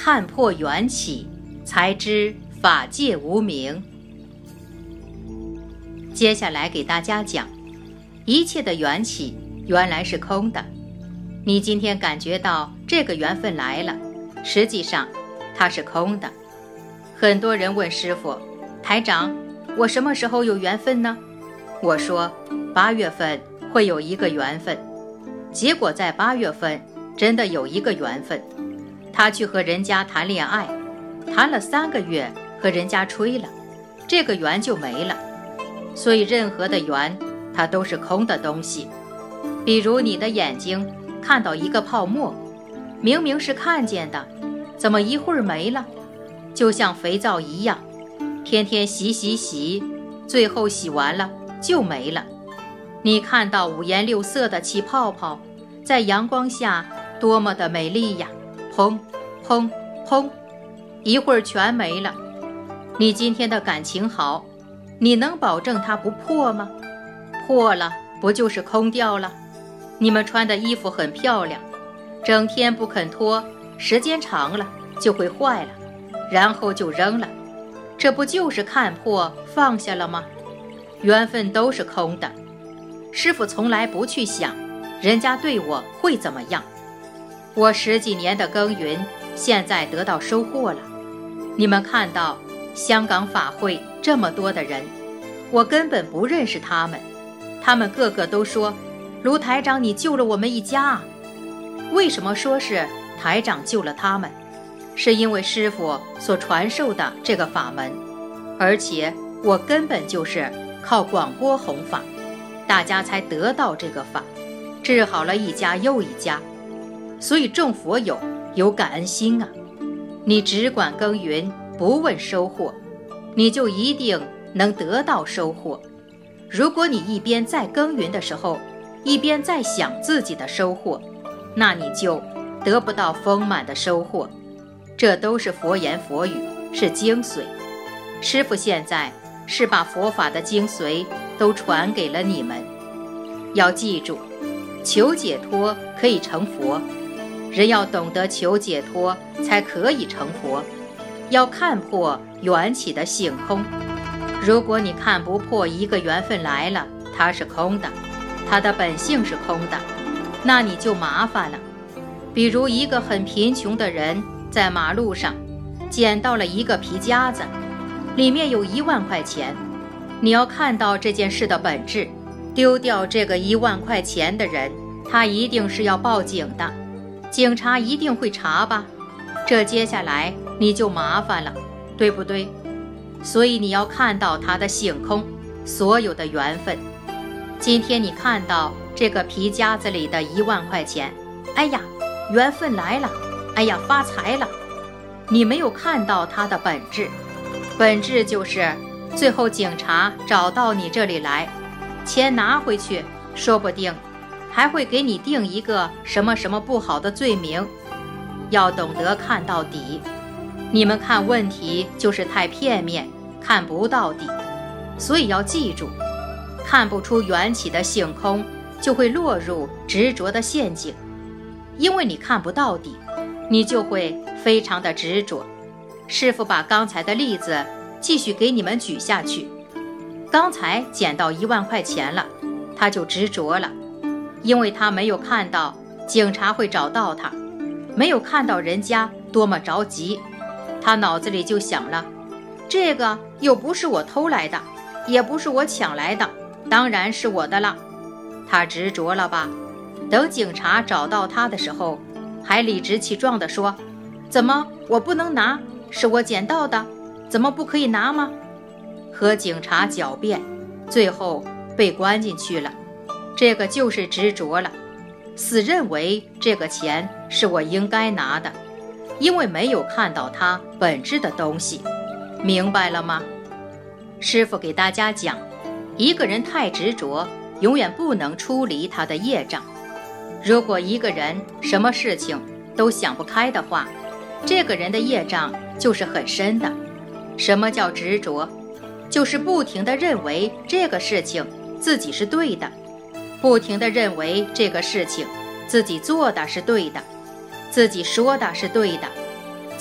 看破缘起，才知法界无明。接下来给大家讲，一切的缘起原来是空的。你今天感觉到这个缘分来了，实际上它是空的。很多人问师父，台长，我什么时候有缘分呢？我说8月份会有一个缘分。结果在8月份真的有一个缘分，他去和人家谈恋爱，谈了3个月和人家吹了，这个缘就没了。所以任何的缘它都是空的东西。比如你的眼睛看到一个泡沫，明明是看见的，怎么一会儿没了？就像肥皂一样，天天洗，最后洗完了就没了。你看到五颜六色的气泡泡，在阳光下多么的美丽呀，砰砰砰，一会儿全没了。你今天的感情好，你能保证它不破吗？破了不就是空掉了？你们穿的衣服很漂亮，整天不肯脱，时间长了就会坏了，然后就扔了，这不就是看破放下了吗？缘分都是空的。师父从来不去想人家对我会怎么样。我10几年的耕耘现在得到收获了。你们看到香港法会这么多的人，我根本不认识他们，他们个个都说，卢台长你救了我们一家啊。为什么说是台长救了他们？是因为师父所传授的这个法门，而且我根本就是靠广播弘法，大家才得到这个法，治好了一家又一家。所以众佛友有感恩心啊，你只管耕耘，不问收获，你就一定能得到收获。如果你一边在耕耘的时候，一边在想自己的收获，那你就得不到丰满的收获。这都是佛言佛语，是精髓。师父现在是把佛法的精髓都传给了你们。要记住，求解脱可以成佛，人要懂得求解脱才可以成佛。要看破缘起的性空。如果你看不破一个缘分来了，它是空的，它的本性是空的，那你就麻烦了。比如一个很贫穷的人在马路上捡到了一个皮夹子，里面有1万块钱。你要看到这件事的本质，丢掉这个1万块钱的人，他一定是要报警的，警察一定会查吧，这接下来你就麻烦了，对不对？所以你要看到他的性空，所有的缘分。今天你看到这个皮夹子里的1万块钱，哎呀，缘分来了，哎呀，发财了。你没有看到它的本质，本质就是最后警察找到你这里来，钱拿回去，说不定还会给你定一个什么什么不好的罪名。要懂得看到底。你们看问题就是太片面，看不到底。所以要记住，看不出缘起的性空，就会落入执着的陷阱。因为你看不到底，你就会非常的执着。师父把刚才的例子继续给你们举下去。刚才捡到1万块钱了，他就执着了，因为他没有看到警察会找到他，没有看到人家多么着急，他脑子里就想了，这个又不是我偷来的，也不是我抢来的，当然是我的了。他执着了吧？等警察找到他的时候，还理直气壮地说，怎么我不能拿？是我捡到的，怎么不可以拿吗？和警察狡辩，最后被关进去了。这个就是执着了，死认为这个钱是我应该拿的，因为没有看到它本质的东西。明白了吗？师父给大家讲，一个人太执着，永远不能出离他的业障。如果一个人什么事情都想不开的话，这个人的业障就是很深的。什么叫执着？就是不停地认为这个事情自己是对的，不停地认为这个事情自己做的是对的，自己说的是对的，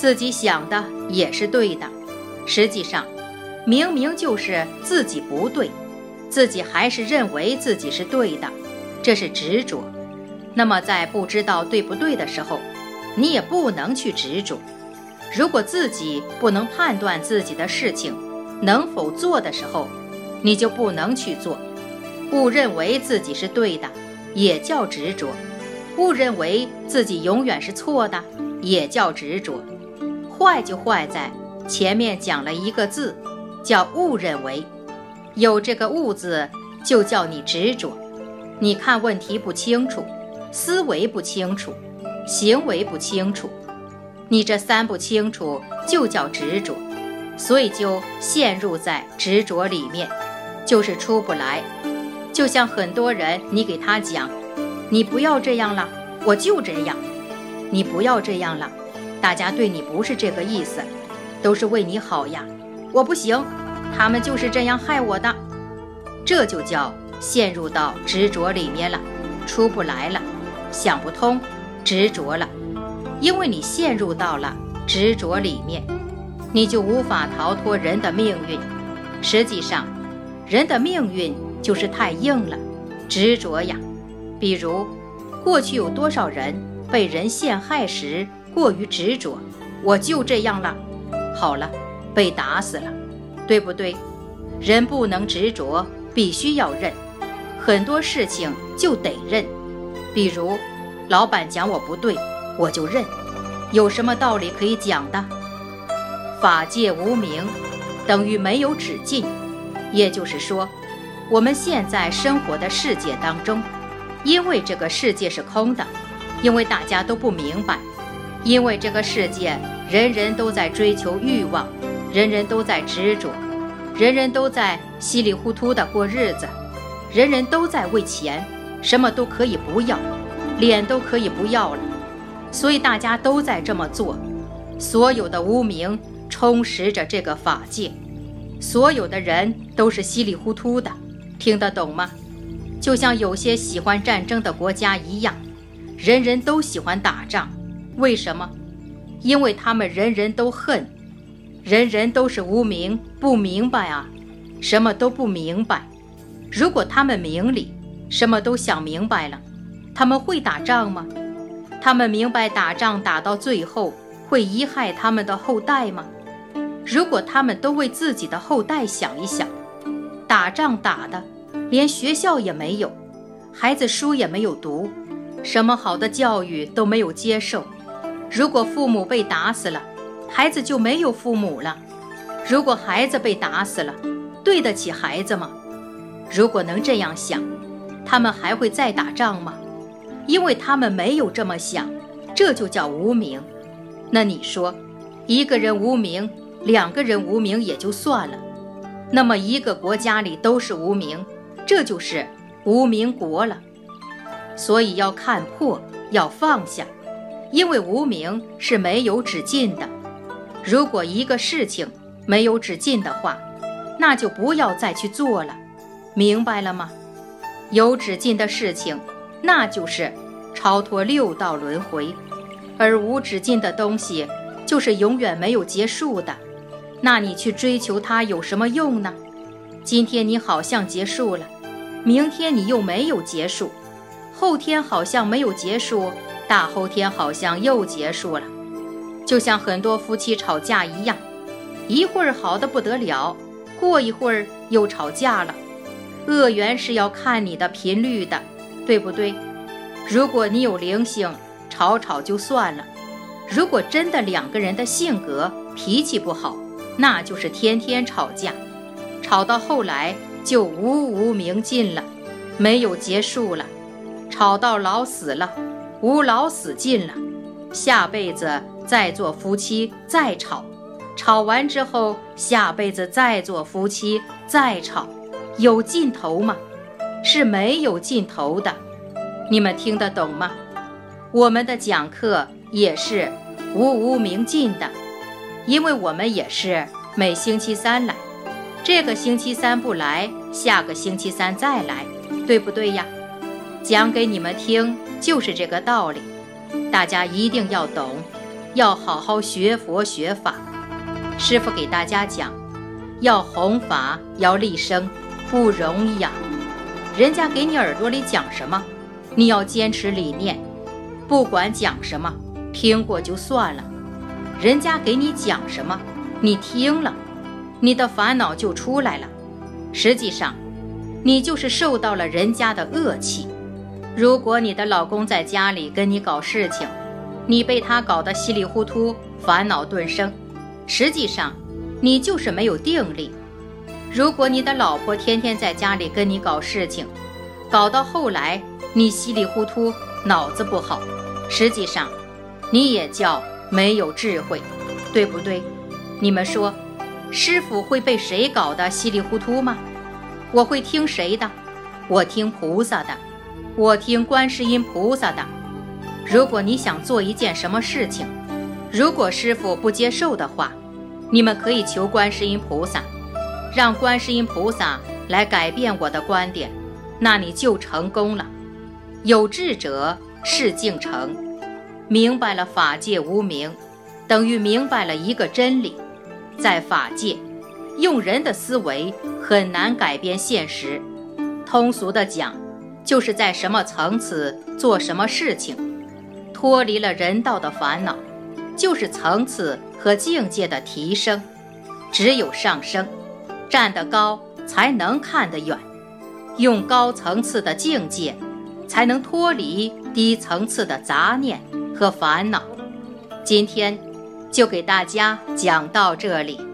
自己想的也是对的，实际上明明就是自己不对，自己还是认为自己是对的，这是执着。那么在不知道对不对的时候，你也不能去执着。如果自己不能判断自己的事情能否做的时候，你就不能去做。误认为自己是对的，也叫执着；误认为自己永远是错的，也叫执着。坏就坏在前面讲了一个字，叫误认为。有这个误字，就叫你执着。你看问题不清楚，思维不清楚，行为不清楚，你这三不清楚就叫执着，所以就陷入在执着里面，就是出不来。就像很多人，你给他讲，你不要这样了，我就这样，你不要这样了，大家对你不是这个意思，都是为你好呀，我不行，他们就是这样害我的，这就叫陷入到执着里面了，出不来了，想不通，执着了。因为你陷入到了执着里面，你就无法逃脱人的命运。实际上，人的命运就是太硬了，执着呀。比如，过去有多少人被人陷害时过于执着，我就这样了，好了，被打死了，对不对？人不能执着，必须要认，很多事情就得认。比如，老板讲我不对，我就认，有什么道理可以讲的？法界无明，等于没有止境。也就是说，我们现在生活的世界当中，因为这个世界是空的，因为大家都不明白，因为这个世界人人都在追求欲望，人人都在执着，人人都在稀里糊涂的过日子，人人都在为钱，什么都可以不要，脸都可以不要了，所以大家都在这么做。所有的无明充实着这个法界，所有的人都是稀里糊涂的，听得懂吗？就像有些喜欢战争的国家一样，人人都喜欢打仗，为什么？因为他们人人都恨，人人都是无明，不明白啊，什么都不明白。如果他们明理，什么都想明白了，他们会打仗吗？他们明白打仗打到最后会贻害他们的后代吗？如果他们都为自己的后代想一想，打仗打的连学校也没有，孩子书也没有读，什么好的教育都没有接受。如果父母被打死了，孩子就没有父母了。如果孩子被打死了，对得起孩子吗？如果能这样想，他们还会再打仗吗？因为他们没有这么想，这就叫无明。那你说，一个人无明，两个人无明也就算了，那么一个国家里都是无明，这就是无明国了。所以要看破，要放下，因为无明是没有止境的。如果一个事情没有止境的话，那就不要再去做了，明白了吗？有止境的事情，那就是超脱六道轮回，而无止境的东西就是永远没有结束的，那你去追求它有什么用呢？今天你好像结束了，明天你又没有结束，后天好像没有结束，大后天好像又结束了。就像很多夫妻吵架一样，一会儿好得不得了，过一会儿又吵架了。恶缘是要看你的频率的，对不对？如果你有灵性，吵吵就算了，如果真的两个人的性格脾气不好，那就是天天吵架，吵到后来就无明尽了，没有结束了，吵到老死了，无老死尽了，下辈子再做夫妻再吵，吵完之后下辈子再做夫妻再吵，有尽头吗？是没有尽头的。你们听得懂吗？我们的讲课也是无明尽的，因为我们也是每星期三来，这个星期三不来，下个星期三再来，对不对呀？讲给你们听就是这个道理，大家一定要懂， 要好好学佛学法。师父给大家讲，要弘法，要立生，不容易呀。人家给你耳朵里讲什么，你要坚持理念，不管讲什么，听过就算了。人家给你讲什么，你听了，你的烦恼就出来了。实际上，你就是受到了人家的恶气。如果你的老公在家里跟你搞事情，你被他搞得稀里糊涂，烦恼顿生，实际上你就是没有定力。如果你的老婆天天在家里跟你搞事情，搞到后来你稀里糊涂，脑子不好，实际上你也叫没有智慧，对不对？你们说，师父会被谁搞得稀里糊涂吗？我会听谁的？我听菩萨的，我听观世音菩萨的。如果你想做一件什么事情，如果师父不接受的话，你们可以求观世音菩萨，让观世音菩萨来改变我的观点，那你就成功了。有志者事竟成，明白了法界无明，等于明白了一个真理。在法界，用人的思维很难改变现实。通俗的讲，就是在什么层次做什么事情，脱离了人道的烦恼，就是层次和境界的提升。只有上升，站得高才能看得远，用高层次的境界才能脱离低层次的杂念和烦恼。今天就给大家讲到这里。